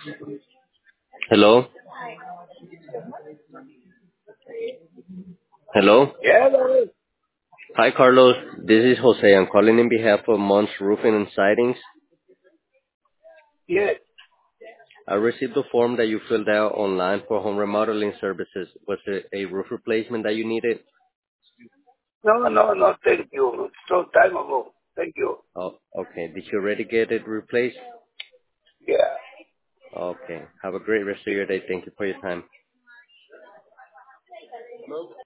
Hello? Hello? Yeah, no, Hi, Carlos. This is Jose. I'm calling in behalf of Mons Roofing and Sidings. yeah. I received the form that you filled out online for home remodeling services. Was it a roof replacement that you needed? No, thank you. It's long time ago. Thank you. Oh, okay. Did you already get it replaced? Yeah. Okay. Have a great rest of your day. Thank you for your time.